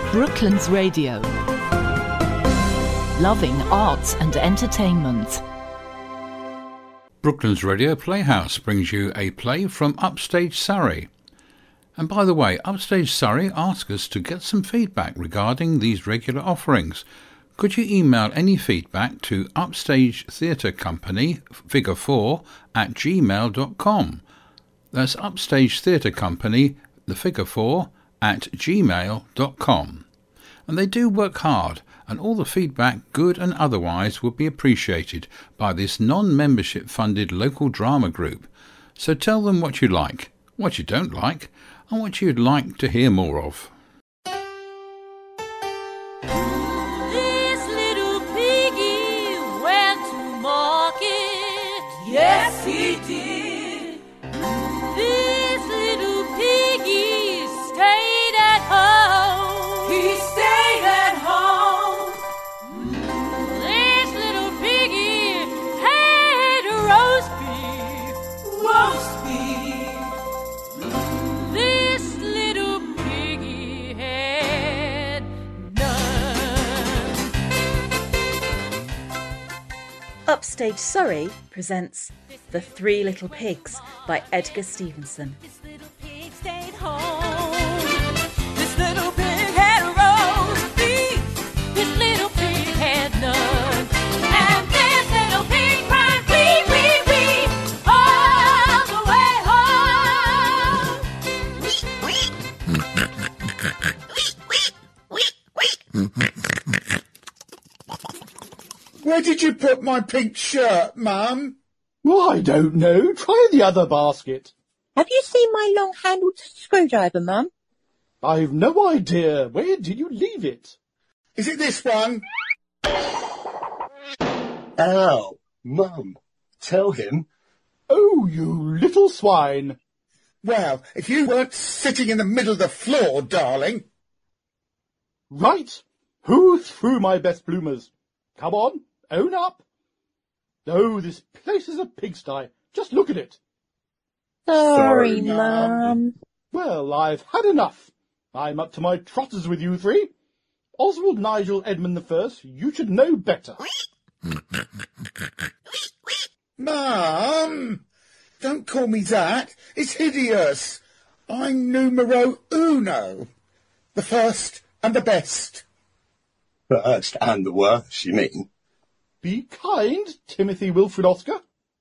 Brooklands Radio. Loving arts and entertainment. Brooklands Radio Playhouse brings you a play from Upstage Surrey. And by the way, Upstage Surrey asked us to get some feedback regarding these regular offerings. Could you email any feedback to Upstage Theatre Company, figure 4, @gmail.com. That's Upstage Theatre Company, the figure 4, @gmail.com. And they do work hard, and all the feedback, good and otherwise, would be appreciated by this non-membership funded local drama group. So tell them what you like, what you don't like, and what you'd like to hear more of. This little piggy went to market. Yes, he did. This little piggy stayed at home. He stayed at home. This little piggy had roast beef. Roast beef. This little piggy had none. Upstage Surrey presents The Three Little Pigs by Edgar Stevenson. This little pig stayed home. This little pig had roast beef. This little pig had none. And this little pig cried wee, wee, wee all the way home. Where did you put my pink shirt, Mum? Well, I don't know. Try the other basket. Have you seen my long-handled screwdriver, Mum? I've no idea. Where did you leave it? Is it this one? Ow, Mum, tell him. Oh, you little swine. Well, if you weren't sitting in the middle of the floor, darling. Right. Who threw my best bloomers? Come on, own up. Oh, this place is a pigsty. Just look at it. Sorry, Sorry, Mum. Mum. Well, I've had enough. I'm up to my trotters with you three. Oswald Nigel Edmund I, you should know better. Mum, don't call me that. It's hideous. I'm numero uno. The first and the best. First and the worst, you mean? Be kind, Timothy Wilfred Oscar.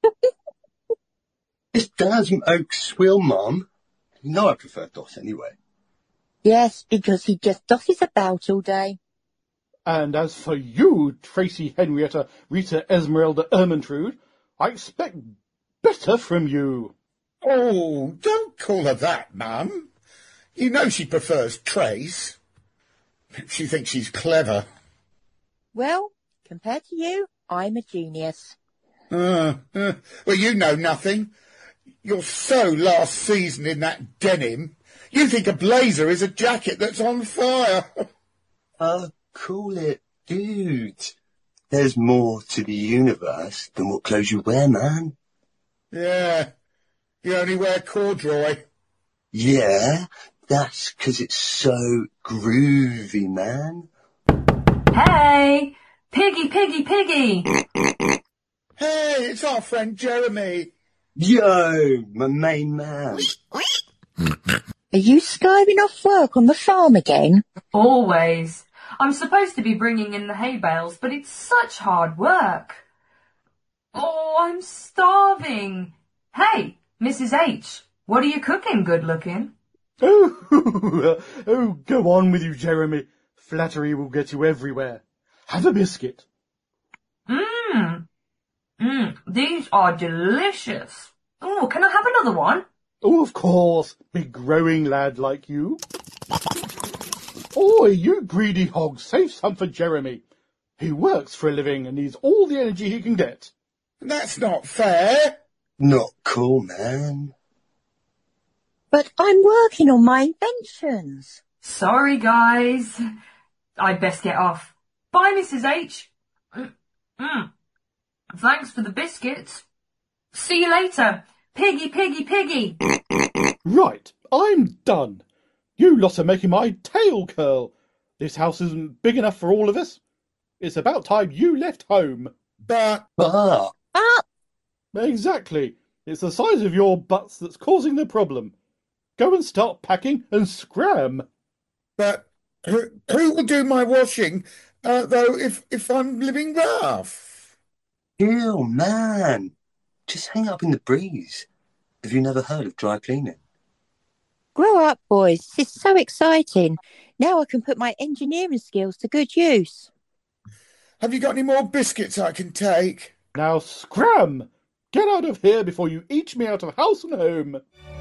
It's Dasm Oak Swill, Mum. You know I prefer Dot anyway. Yes, because he just dosses about all day. And as for you, Tracy Henrietta Rita Esmeralda Ermintrude, I expect better from you. Oh, don't call her that, Mum. You know she prefers Trace. She thinks she's clever. Well, compared to you, I'm a genius. Well, you know nothing. You're so last season in that denim. You think a blazer is a jacket that's on fire. Call it, dude. There's more to the universe than what clothes you wear, man. Yeah, you only wear corduroy. Yeah, that's 'cause it's so groovy, man. Hey! Piggy, piggy, piggy! Hey, it's our friend Jeremy. Yo, my main man. Are you skiving off work on the farm again? Always. I'm supposed to be bringing in the hay bales, but it's such hard work. Oh, I'm starving. Hey, Mrs. H, what are you cooking, good looking? Oh, go on with you, Jeremy. Flattery will get you everywhere. Have a biscuit. These are delicious. Oh, can I have another one? Oh, of course, big growing lad like you. Oi, you greedy hog, save some for Jeremy. He works for a living and needs all the energy he can get. That's not fair. Not cool, man. But I'm working on my inventions. Sorry, guys. I'd best get off. Bye, Mrs. H. Thanks for the biscuits. See you later. Piggy, piggy, piggy. Right, I'm done. You lot are making my tail curl. This house isn't big enough for all of us. It's about time you left home. But Exactly. It's the size of your butts that's causing the problem. Go and start packing and scram. who will do my washing, though, if I'm living rough? Ew, man. Just hang up in the breeze. Have you never heard of dry cleaning? Grow up, boys. This is so exciting. Now I can put my engineering skills to good use. Have you got any more biscuits I can take? Now scram! Get out of here before you eat me out of house and home.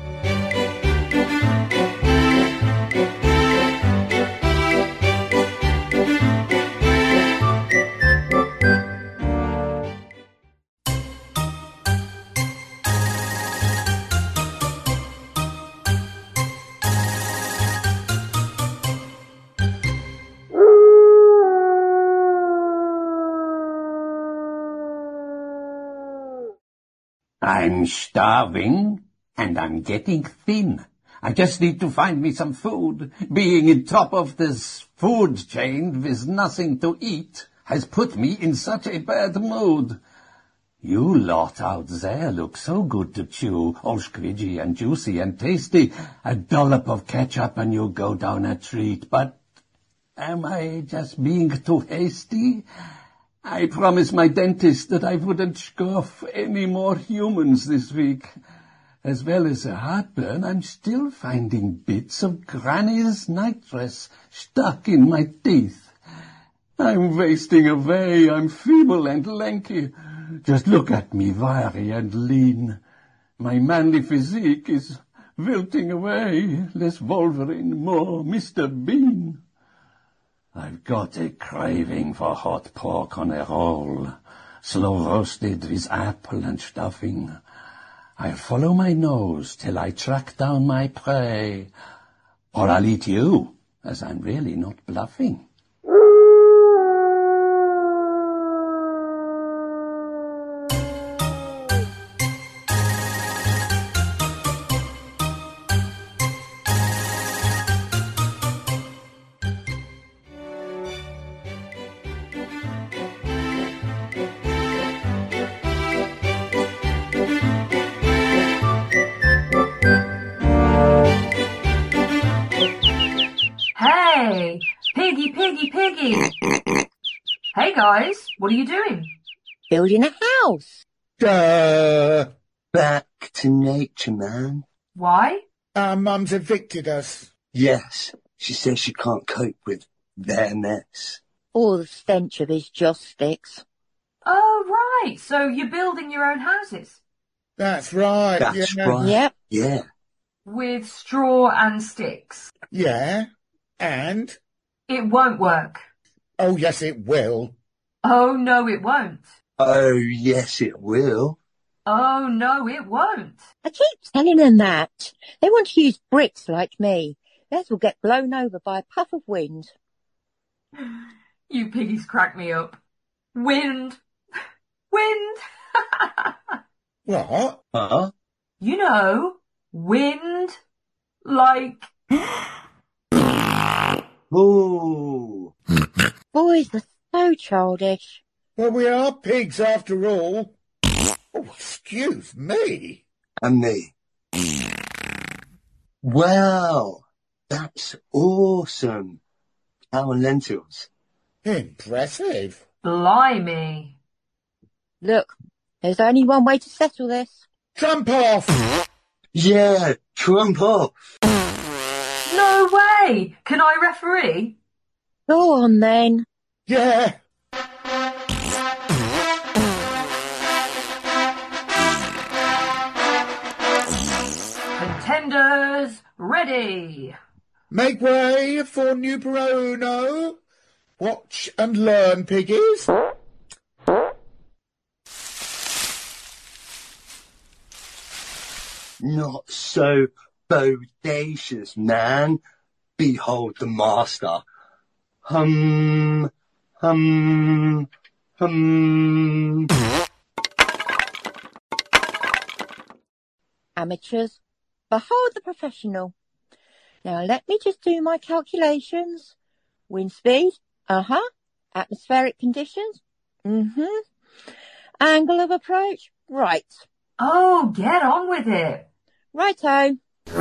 I'm starving, and I'm getting thin. I just need to find me some food. Being in top of this food chain with nothing to eat has put me in such a bad mood. You lot out there look so good to chew, all squidgy and juicy and tasty. A dollop of ketchup and you go down a treat. But am I just being too hasty? I promised my dentist that I wouldn't scoff any more humans this week. As well as a heartburn, I'm still finding bits of Granny's nitrous stuck in my teeth. I'm wasting away. I'm feeble and lanky. Just look at me, wiry and lean. My manly physique is wilting away. Less Wolverine, more Mr. Bean. I've got a craving for hot pork on a roll, slow roasted with apple and stuffing. I'll follow my nose till I track down my prey, or I'll eat you, as I'm really not bluffing. Hey, piggy, piggy, piggy. Hey guys, what are you doing? Building a house. Duh. Back to nature, man. Why? Our mum's evicted us. Yes, she says she can't cope with their mess. All the stench of his joss sticks. Oh, right. So you're building your own houses? That's right. That's yeah. right. Yep. Yeah. With straw and sticks? Yeah. And? It won't work. Oh, yes, it will. Oh, no, it won't. Oh, yes, it will. Oh, no, it won't. I keep telling them that. They want to use bricks like me. Theirs will get blown over by a puff of wind. You piggies crack me up. Wind. Wind. What? Huh? You know, wind. Like... Ooh. Boys are so childish. Well, we are pigs after all. Oh, excuse me. And me. Wow. That's awesome. Cow and lentils. Impressive. Blimey. Look, there's only one way to settle this. Jump off! Yeah, trump off. No way! Can I referee? Go on then. Yeah. Contenders, ready! Make way for numero uno. Watch and learn, piggies. Not so bodacious, man. Behold the master. Hum, hum, hum. Amateurs, behold the professional. Now let me just do my calculations. Wind speed? Atmospheric conditions? Angle of approach? Right. Oh, get on with it. Righto.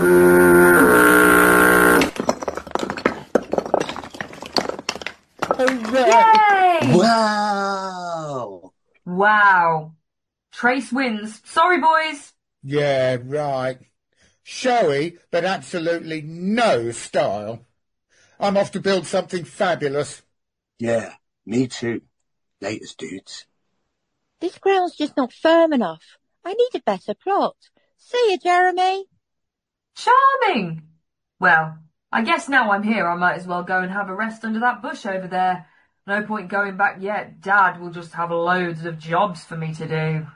Yay! Wow! Wow. Trace wins. Sorry, boys. Yeah, right. Showy, but absolutely no style. I'm off to build something fabulous. Yeah, me too. Latest, dudes. This ground's just not firm enough. I need a better plot. See you, Jeremy. Charming. Well, I guess now I'm here I might as well go and have a rest under that bush over there. No point going back yet. Dad will just have loads of jobs for me to do.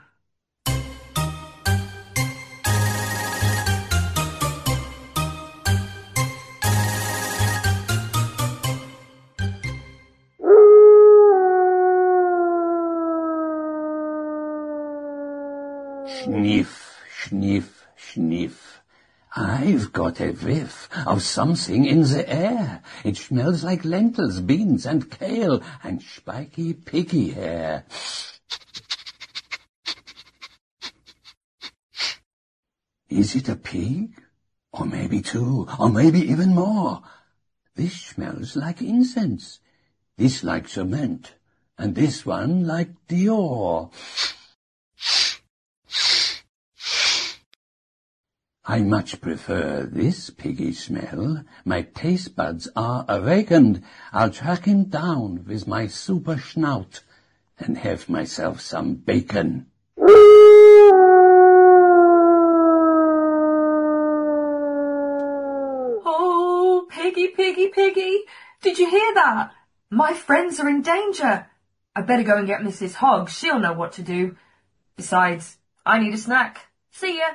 Sniff, sniff, sniff. I've got a whiff of something in the air. It smells like lentils, beans and kale and spiky piggy hair. Is it a pig? Or maybe two, or maybe even more. This smells like incense, this like cement, and this one like Dior. I much prefer this piggy smell. My taste buds are awakened. I'll track him down with my super snout and have myself some bacon. Oh, piggy, piggy, piggy. Did you hear that? My friends are in danger. I better go and get Mrs. Hogg. She'll know what to do. Besides, I need a snack. See ya.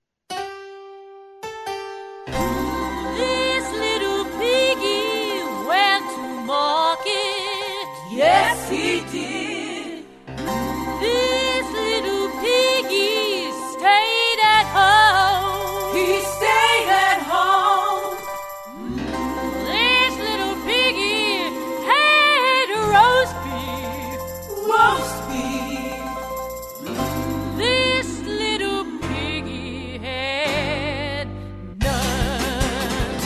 This little piggy went to market. Yes, he did. This little piggy stayed at home. He stayed at home. This little piggy had roast beef. Roast beef. This little piggy had none.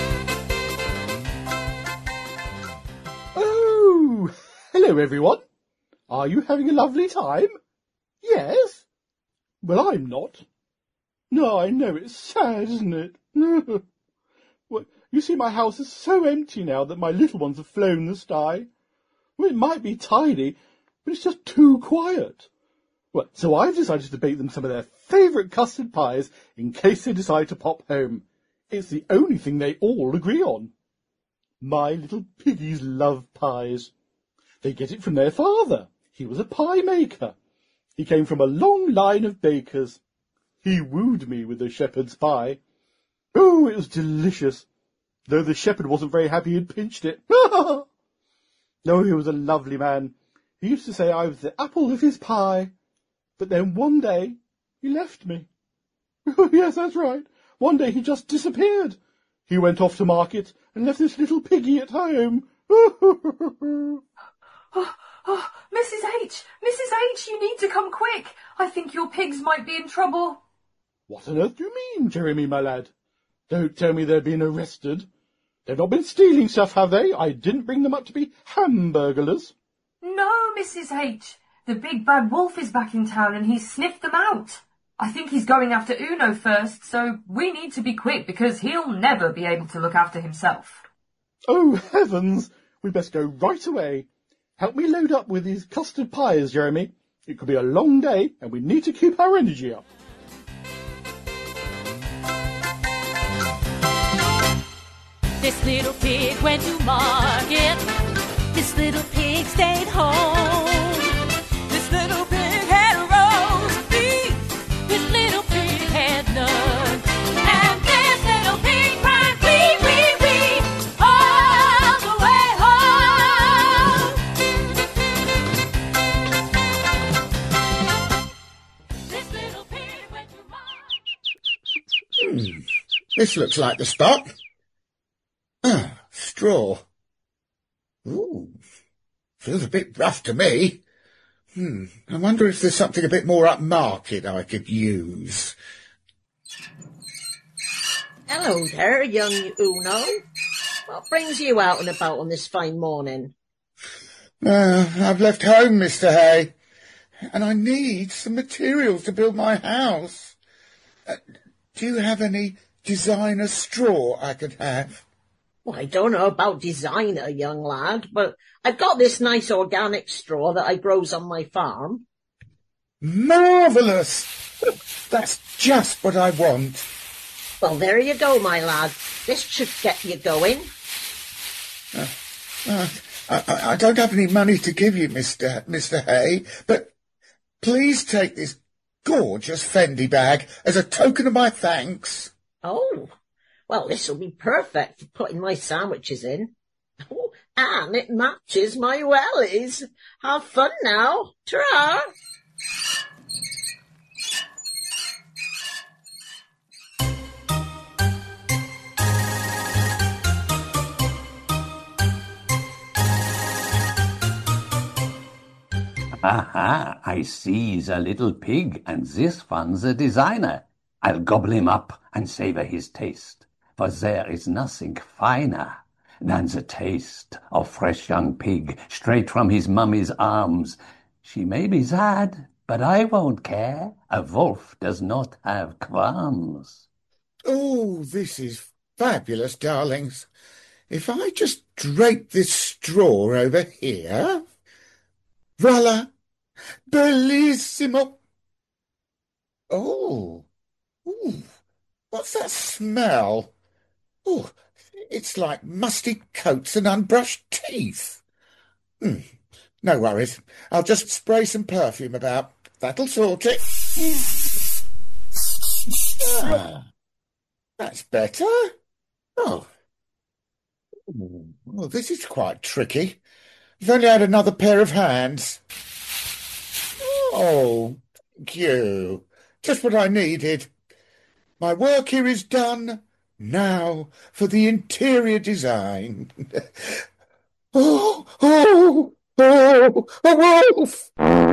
Oh, hello everyone. Are you having a lovely time? Yes? Well, I'm not. No, I know, it's sad, isn't it? Well, you see, my house is so empty now that my little ones have flown the sty. Well, it might be tidy, but it's just too quiet. Well, so I've decided to bake them some of their favourite custard pies in case they decide to pop home. It's the only thing they all agree on. My little piggies love pies. They get it from their father. He was a pie maker. He came from a long line of bakers. He wooed me with the shepherd's pie. Oh, it was delicious, though the shepherd wasn't very happy he'd pinched it. No, he was a lovely man. He used to say I was the apple of his pie. But then one day he left me. Oh, yes, that's right. One day he just disappeared. He went off to market and left this little piggy at home. Oh, Mrs. H! Mrs. H, you need to come quick. I think your pigs might be in trouble. What on earth do you mean, Jeremy, my lad? Don't tell me they've been arrested. They've not been stealing stuff, have they? I didn't bring them up to be hamburglars. No, Mrs. H. The big bad wolf is back in town and he's sniffed them out. I think he's going after Uno first, so we need to be quick because he'll never be able to look after himself. Oh, heavens! We'd best go right away. Help me load up with these custard pies, Jeremy. It could be a long day, and we need to keep our energy up. This little pig went to market. This little pig stayed home. This little pig had roast beef. This little pig had none. And this little pig cried wee, wee, wee all the way home. This little pig went to market. This looks like the spot. Straw. Feels a bit rough to me. I wonder if there's something a bit more upmarket I could use. Hello there, young Uno. What brings you out and about on this fine morning? I've left home, Mr. Hay, and I need some materials to build my house. Do you have any designer straw I could have? Well, I don't know about designer, young lad, but I've got this nice organic straw that I grows on my farm. Marvellous! That's just what I want. Well, there you go, my lad. This should get you going. I don't have any money to give you, Mr. Hay, but please take this gorgeous Fendi bag as a token of my thanks. Oh, well, this'll be perfect for putting my sandwiches in. Oh, and it matches my wellies. Have fun now. Ta-ra! Aha, I see the little pig, and this one's a designer. I'll gobble him up and savour his taste, for there is nothing finer than the taste of fresh young pig straight from his mummy's arms. She may be sad, but I won't care. A wolf does not have qualms. Oh, this is fabulous, darlings. If I just drape this straw over here... Voila! Bellissimo! Oh! Ooh, what's that smell? Oh, it's like musty coats and unbrushed teeth. No worries. I'll just spray some perfume about. That'll sort it. That's better. Oh, well, this is quite tricky. If only I had another pair of hands. Oh, thank you. Just what I needed. My work here is done. Now for the interior design. Oh, a wolf!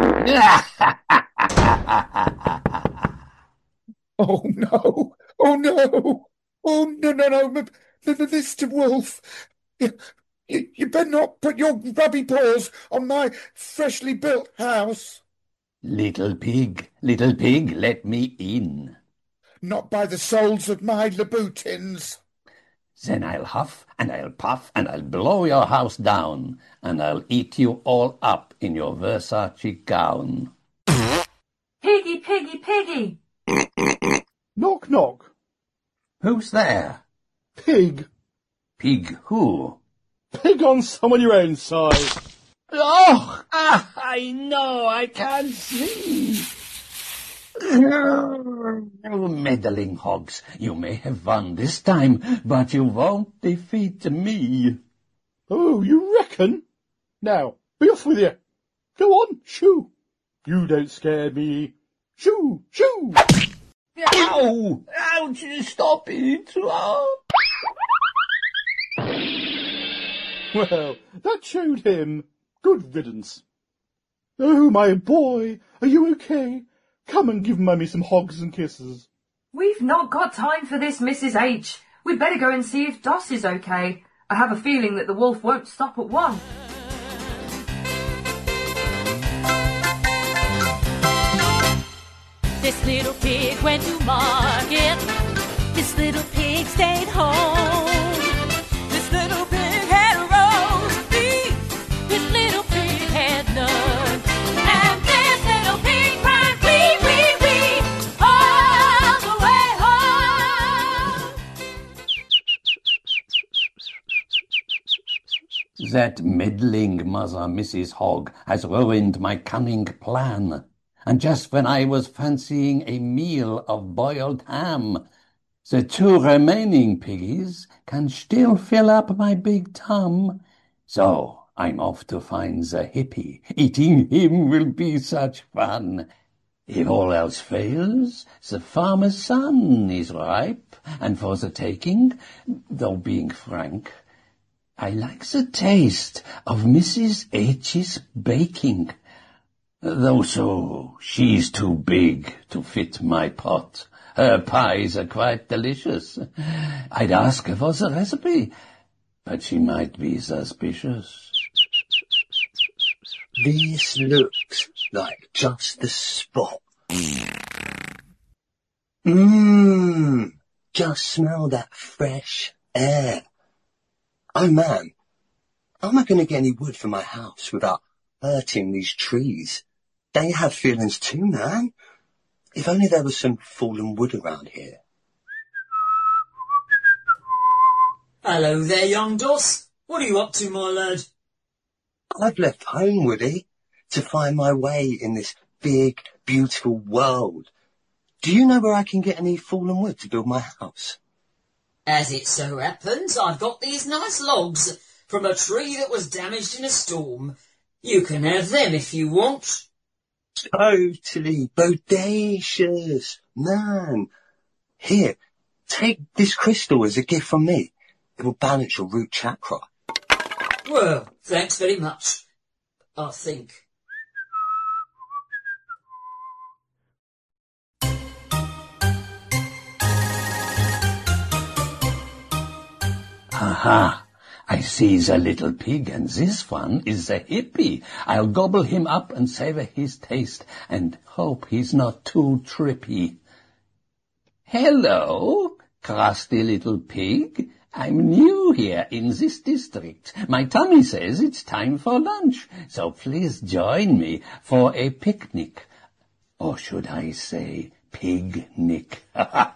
Oh no! Oh no! Oh no! Mr. Wolf! You better not put your grubby paws on my freshly built house. Little pig, let me in. Not by the soles of my Louboutins. Then I'll huff, and I'll puff, and I'll blow your house down, and I'll eat you all up in your Versace gown. Piggy, piggy, piggy! Knock, knock. Who's there? Pig. Pig who? Pig on someone your own size. Oh! I know, I can't see. Oh, meddling hogs, you may have won this time, but you won't defeat me. Oh, you reckon? Now, be off with you. Go on, shoo. You don't scare me. Shoo, shoo. Ow! Ouch, stop it. Oh. Well, that showed him. Good riddance. Oh, my boy, are you okay? Come and give Mummy some hogs and kisses. We've not got time for this, Mrs. H. We'd better go and see if Doss is okay. I have a feeling that the wolf won't stop at one. This little pig went to market. This little pig stayed home. This little pig had roast beef. This little pig had none. And this little pig cried wee, wee, wee all the way home. That meddling mother, Mrs. Hogg, has ruined my cunning plan. And just when I was fancying a meal of boiled ham, the two remaining piggies can still fill up my big tum. So I'm off to find the hippie. Eating him will be such fun. If all else fails, the farmer's son is ripe, and for the taking, though being frank, I like the taste of Mrs. H's baking. Though so, she's too big to fit my pot. Her pies are quite delicious. I'd ask her for the recipe, but she might be suspicious. This looks like just the spot. Just smell that fresh air. Oh man, how am I going to get any wood for my house without hurting these trees? They have feelings too, man. If only there was some fallen wood around here. Hello there, young Doss. What are you up to, my lad? I've left home, Woody, to find my way in this big, beautiful world. Do you know where I can get any fallen wood to build my house? As it so happens, I've got these nice logs from a tree that was damaged in a storm. You can have them if you want. Totally bodacious, man. Here, take this crystal as a gift from me. It will balance your root chakra. Well, thanks very much, I think. Aha! I see the little pig, and this one is the hippie. I'll gobble him up and savour his taste, and hope he's not too trippy. Hello, crusty little pig. I'm new here in this district. My tummy says it's time for lunch, so please join me for a picnic. Or should I say pig-nick?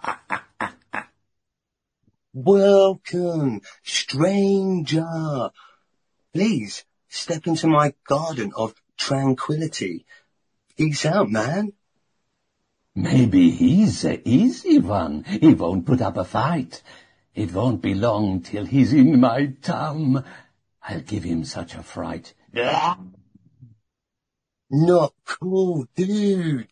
Welcome, stranger. Please step into my garden of tranquility. Peace out, man. Maybe he's the easy one. He won't put up a fight. It won't be long till he's in my tum. I'll give him such a fright. Not cool, dude.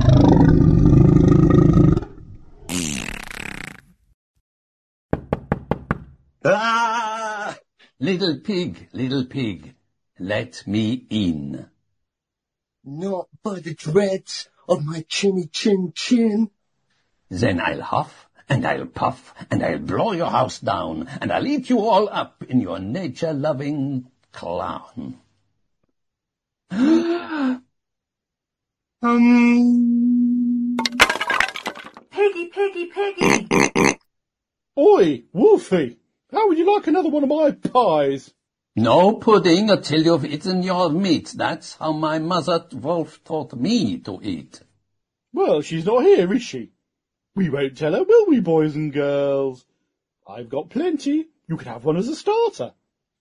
Ah! Little pig, let me in. Not by the dreads of my chinny chin chin. Then I'll huff, and I'll puff, and I'll blow your house down, and I'll eat you all up in your nature-loving clown. Piggy, piggy, piggy. Oi, Wolfie, how would you like another one of my pies? No pudding until you've eaten your meat. That's how my mother wolf taught me to eat. Well, she's not here, is she? We won't tell her, will we, boys and girls? I've got plenty. You can have one as a starter.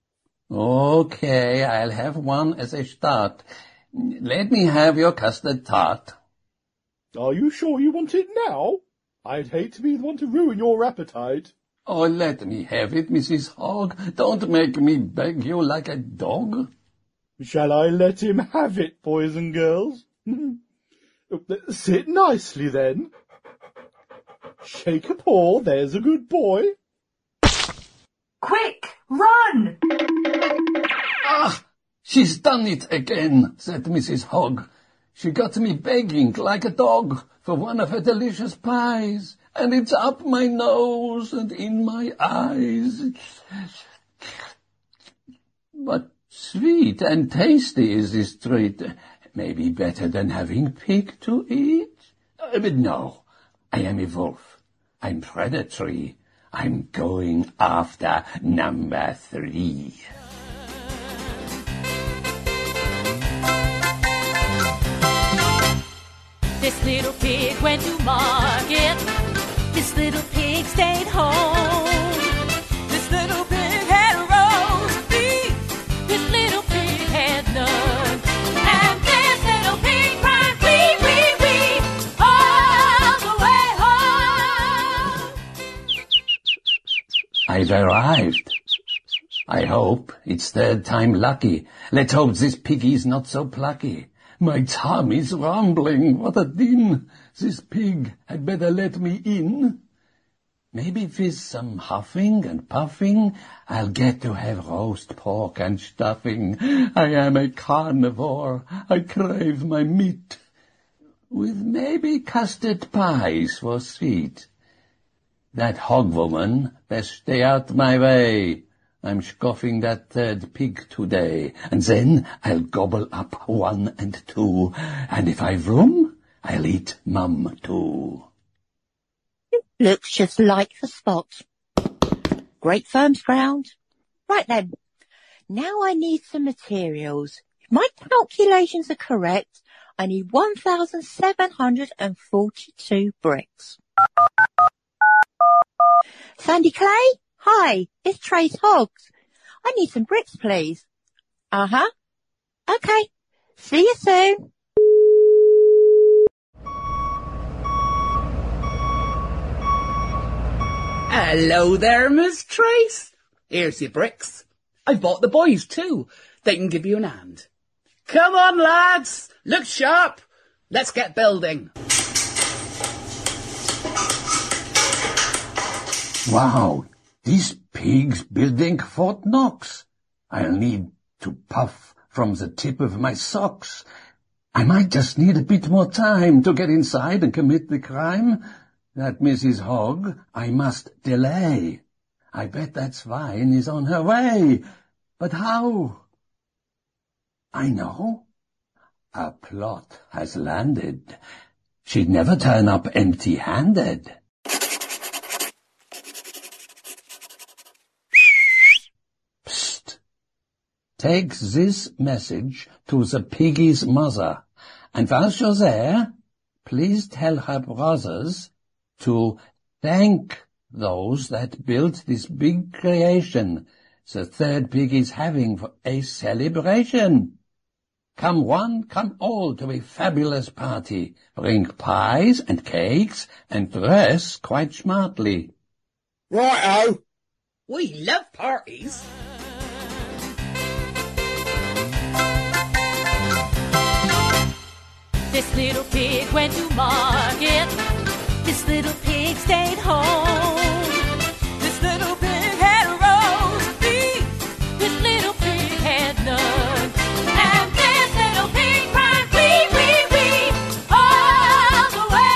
Okay, I'll have one as a start. Let me have your custard tart. Are you sure you want it now? I'd hate to be the one to ruin your appetite. Oh, let me have it, Mrs. Hogg. Don't make me beg you like a dog. Shall I let him have it, boys and girls? Sit nicely, then. Shake a paw, there's a good boy. Quick, run! Ah! She's done it again, said Mrs. Hogg. She got me begging like a dog for one of her delicious pies, and it's up my nose and in my eyes. But sweet and tasty is this treat. Maybe better than having pig to eat? But no, I am a wolf. I'm predatory. I'm going after number 3. This little pig went to market. This little pig stayed home. This little pig had roast beef. This little pig had none. And this little pig cried wee, wee, wee all the way home. I've arrived. I hope it's third time lucky. Let's hope this piggy's not so plucky. My tummy's rumbling. What a din! This pig had better let me in. Maybe with some huffing and puffing, I'll get to have roast pork and stuffing. I am a carnivore. I crave my meat. With maybe custard pies for sweet. That hog woman best stay out my way. I'm scoffing that third pig today, and then I'll gobble up 1 and 2, and if I've room, I'll eat mum too. Looks just like the spot. Great firm's ground. Right then, now I need some materials. If my calculations are correct, I need 1,742 bricks. Sandy Clay? Hi, it's Trace Hoggs. I need some bricks, please. Uh-huh. Okay. See you soon. Hello there, Miss Trace. Here's your bricks. I've bought the boys too. They can give you an hand. Come on, lads. Look sharp. Let's get building. Wow, these pigs building Fort Knox. I'll need to puff from the tip of my socks. I might just need a bit more time to get inside and commit the crime. That Mrs. Hogg, I must delay. I bet that swine is on her way. But how? I know. A plot has landed. She'd never turn up empty-handed. Psst. Take this message to the piggy's mother, and whilst you're there, please tell her brothers to thank those that built this big creation the third pig is having for a celebration. Come one, come all to a fabulous party. Bring pies and cakes and dress quite smartly. Righto. We love parties. This little pig went to market. This little pig stayed home. This little pig had roast beef. This little pig had none. And this little pig cried wee, wee, wee all the way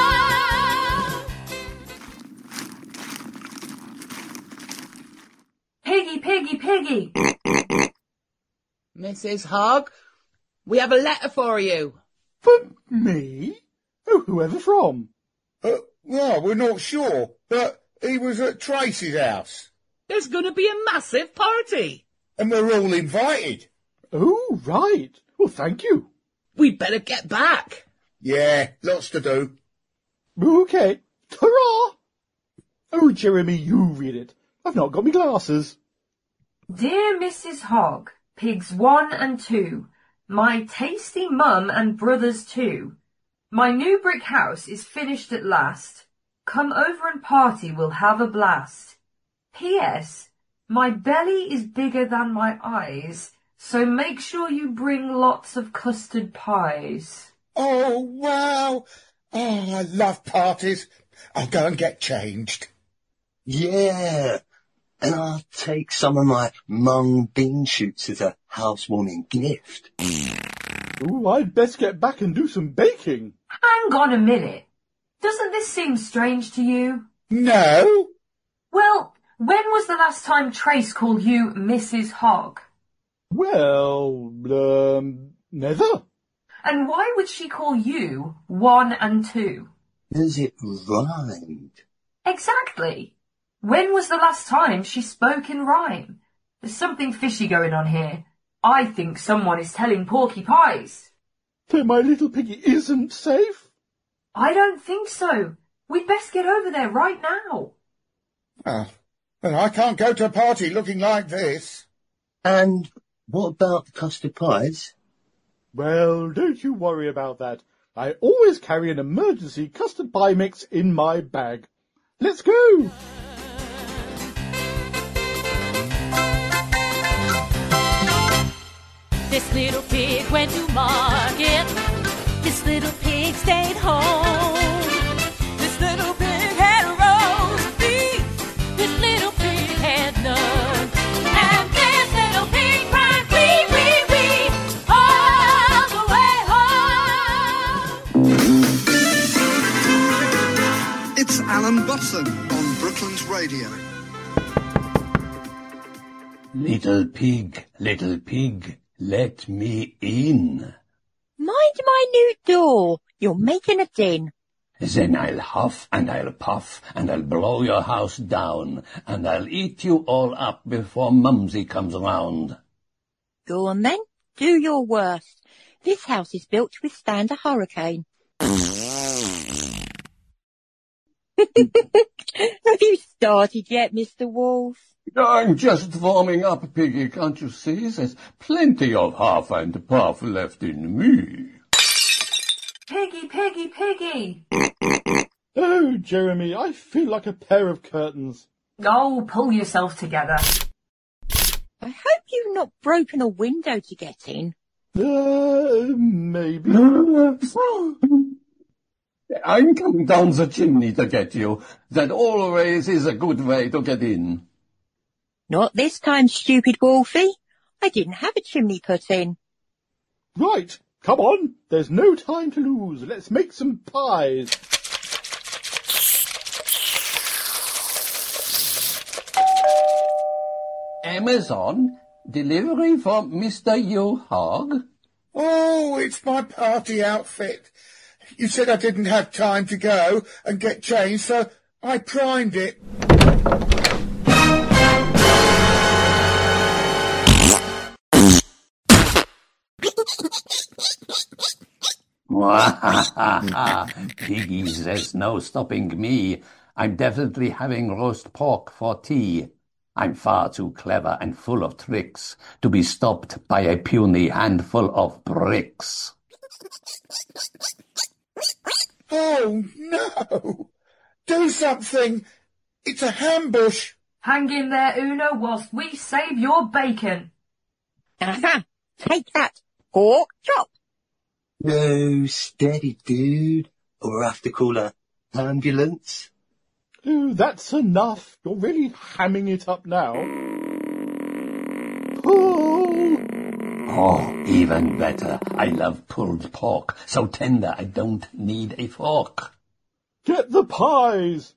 home. Piggy, piggy, piggy. Mrs. Hogg, we have a letter for you. For me? Oh, whoever from? Well, we're not sure, but he was at Tracy's house. There's going to be a massive party. And we're all invited. Oh, right. Well, thank you. We'd better get back. Yeah, lots to do. Okay. Ta-ra! Oh, Jeremy, you read it. I've not got my glasses. Dear Mrs. Hogg, pigs 1 and 2, my tasty mum and brothers too. My new brick house is finished at last. Come over and party, we'll have a blast. P.S. My belly is bigger than my eyes, so make sure you bring lots of custard pies. Oh, wow. Oh, I love parties. I'll go and get changed. Yeah, and I'll take some of my mung bean shoots as a housewarming gift. Oh, I'd best get back and do some baking. Hang on a minute. Doesn't this seem strange to you? No. Well, when was the last time Trace called you Mrs. Hogg? Well, never. And why would she call you 1 and 2? Does it rhyme? Exactly. When was the last time she spoke in rhyme? There's something fishy going on here. I think someone is telling Porky Pies. So my little piggy isn't safe? I don't think so. We'd best get over there right now. Oh, well, I can't go to a party looking like this. And what about the custard pies? Well, don't you worry about that. I always carry an emergency custard pie mix in my bag. Let's go! This little pig went to market. This little pig stayed home. This little pig had roast beef. Stevenson on Brooklands Radio. Little pig, let me in. Mind my new door. You're making a din. Then I'll huff and I'll puff and I'll blow your house down and I'll eat you all up before Mumsy comes round. Go on then. Do your worst. This house is built to withstand a hurricane. Have you started yet, Mr. Wolf? I'm just warming up, Piggy, can't you see? There's plenty of huff and puff left in me. Piggy, Piggy, Piggy! Oh, Jeremy, I feel like a pair of curtains. Oh, pull yourself together. I hope you've not broken a window to get in. Maybe. I'm coming down the chimney to get you. That always is a good way to get in. Not this time, stupid Wolfie. I didn't have a chimney put in. Right, come on. There's no time to lose. Let's make some pies. Amazon, delivery for Mr. Hogg. Oh, it's my party outfit. You said I didn't have time to go and get changed, so I primed it. Piggies, there's no stopping me. I'm definitely having roast pork for tea. I'm far too clever and full of tricks to be stopped by a puny handful of bricks. Oh, no! Do something! It's a ambush! Hang in there, Uno, whilst we save your bacon. Aha! Take that, pork chop! No, steady, dude. Or have to call a ambulance. Oh, that's enough. You're really hamming it up now. Oh, even better. I love pulled pork, so tender I don't need a fork. Get the pies!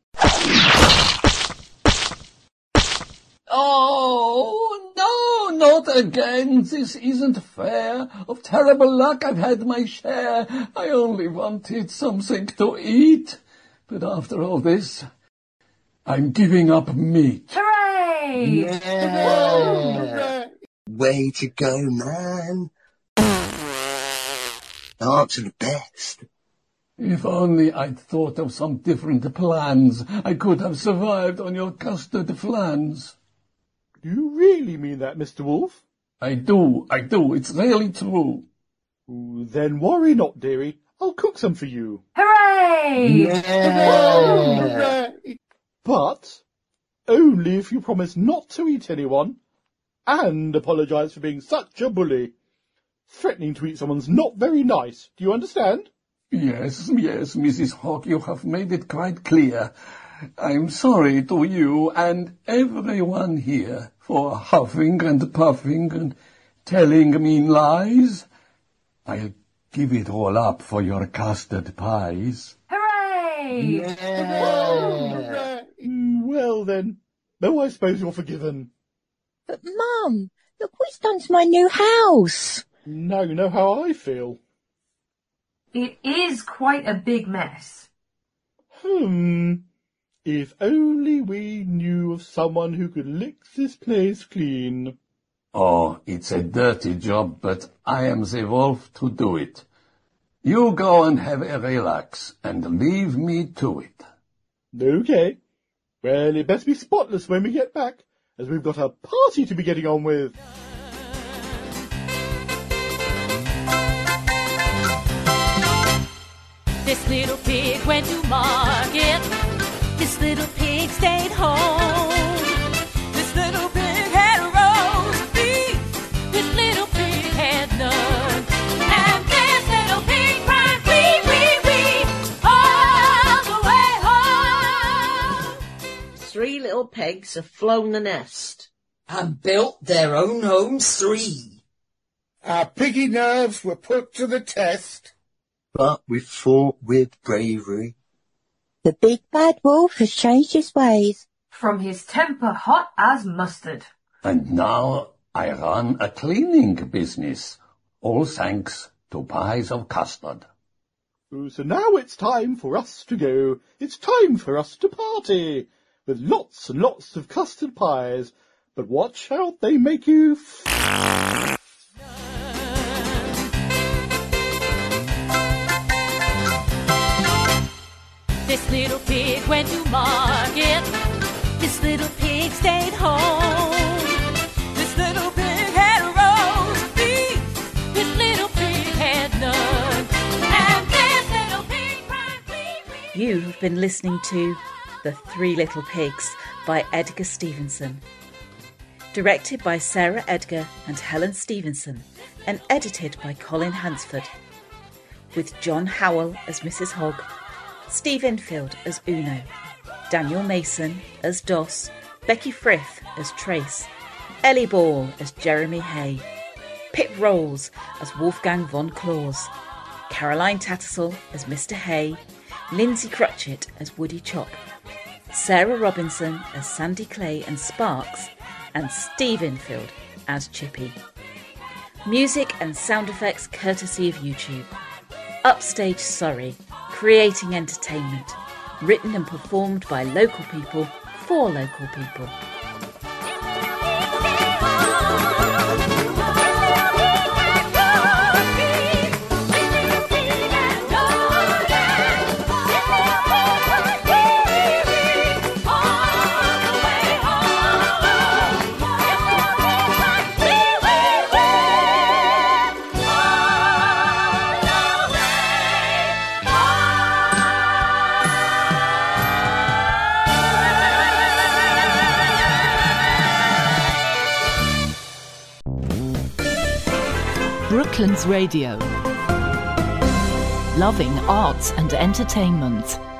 Oh, no, not again. This isn't fair. Of terrible luck I've had my share. I only wanted something to eat. But after all this, I'm giving up meat. Hooray! Yeah. Way to go, man. Aren't the best. If only I'd thought of some different plans, I could have survived on your custard flans. Do you really mean that, Mr. Wolf? I do. It's really true. Ooh, then worry not, dearie. I'll cook some for you. Hooray! Yeah. But only if you promise not to eat anyone and apologise for being such a bully. Threatening to eat someone's not very nice. Do you understand? Yes, Mrs. Hawk, you have made it quite clear. I'm sorry to you and everyone here for huffing and puffing and telling mean lies. I'll give it all up for your custard pies. Hooray! Yeah. Well then, no, I suppose you're forgiven. But Mum, look what it's done to my new house. Now you know how I feel. It is quite a big mess. If only we knew of someone who could lick this place clean. Oh, it's a dirty job, but I am the wolf to do it. You go and have a relax and leave me to it. Okay. Well, it best be spotless when we get back, as we've got a party to be getting on with. This little pig went to market. This little pig stayed home. This little pig had roast beef. This little pig had none. And this little pig cried wee, wee, wee all the way home. 3 little pigs have flown the nest. And built their own homes 3. Our piggy nerves were put to the test. But we fought with bravery. The big bad wolf has changed his ways. From his temper hot as mustard. And now I run a cleaning business, all thanks to pies of custard. So now it's time for us to go. It's time for us to party, with lots and lots of custard pies. But watch out, they make you This little pig went to market. This little pig stayed home. This little pig had roast beef. This little pig had none. And this little pig cried, You have been listening to The Three Little Pigs by Edgar Stevenson. Directed by Sarah Edgar and Helen Stevenson and edited by Colin Hansford. With John Howell as Mrs. Hogg, Steve Infield as Uno, Daniel Mason as Doss, Becky Frith as Trace, Ellie Ball as Jeremy Hay, Pip Rolls as Wolfgang von Claus, Caroline Tattersall as Mr. Hay, Lindsay Crutchett as Woody Chop, Sarah Robinson as Sandy Clay and Sparks, and Steve Infield as Chippy. Music and sound effects courtesy of YouTube. Upstage Surrey, creating entertainment. Written and performed by local people for local people. Brooklands Radio. Loving arts and entertainment.